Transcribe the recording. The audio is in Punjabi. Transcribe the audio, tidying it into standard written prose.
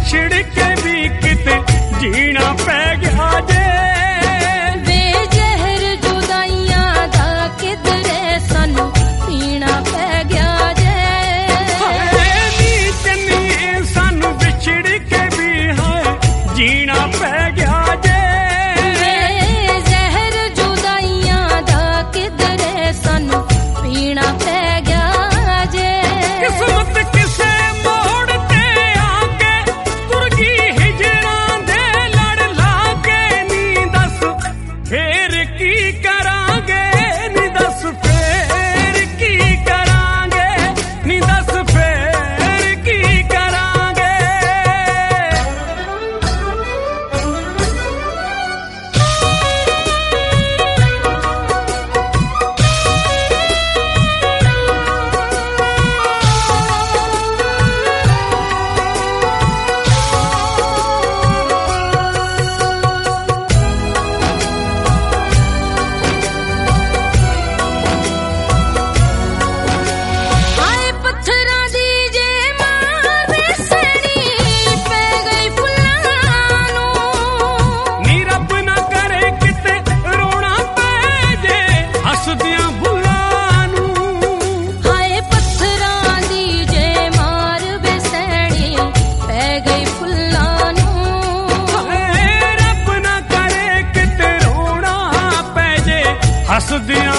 ਵਿਛੜ ਕੇ ਵੀ ਕਿਤੇ ਜੀਣਾ ਪੈ ਗਿਆ ਜੇ ਵੇ ਜ਼ਹਿਰ ਜੁਦਾਈਆਂ ਦਾ ਕਿਧਰੇ ਸਾਨੂੰ ਪੀਣਾ ਪੈ ਗਿਆ ਜੇ ਨੀ ਚੰਨੀਏ ਸਾਨੂੰ ਵਿਛੜ ਕੇ ਵੀ ਹਾਏ ਜੀਣਾ ਪੈ ਗਿਆ ਜੇ ਵੇ ਜ਼ਹਿਰ ਜੁਦਾਈਆਂ ਦਾ ਕਿਧਰੇ ਸਾਨੂੰ ਪੀਣਾ ਪੈ ਗਿਆ ਜੇ ਕਿਸਮਤ ਕਿਸੇ ਮੋੜ ਤੇ ਆ ਕੇ ਤੁਰ ਗਈ ਹਿਜਰਾਂ ਦੇ ਲੜ ਲਾ ਕੇ ਨੀ ਦੱਸ ਫੇਰ ਕੀ ਕਰਾਂਗੇ ਨੀ ਦੱਸ ਫੇਰ ਕੀ ਕਰਾਂਗੇ ਨੀ ਦੱਸ ਫੇਰ ਕੀ ਕਰਾਂਗੇ ਹਾਏ ਪੱਥਰਾਂ ਦੀ ਜੇ ਮਾਂ ਵਿਸਣੀ ਪੈ ਗਈ ਫੁੱਲਾਂ ਨੂੰ ਨੀ ਰੱਬ ਨਾ ਕਰੇ ਕਿਤੇ ਰੋਣਾ ਪੈ ਜੇ ਹੱਸਦਿਆਂ ਬੁੱਲਾਂ ਨੂੰ ਹਾਏ ਪੱਥਰਾਂ ਦੀ ਜੇ ਮਾਰ ਵਿਸਣੀ ਪੈ ਗਈ ਫੁੱਲਾਂ ਨੂੰ ਹਾਏ ਰੱਬ ਨਾ ਕਰੇ ਕਿਤੇ ਰੋਣਾ ਪੈ ਜੇ ਹੱਸਦਿਆਂ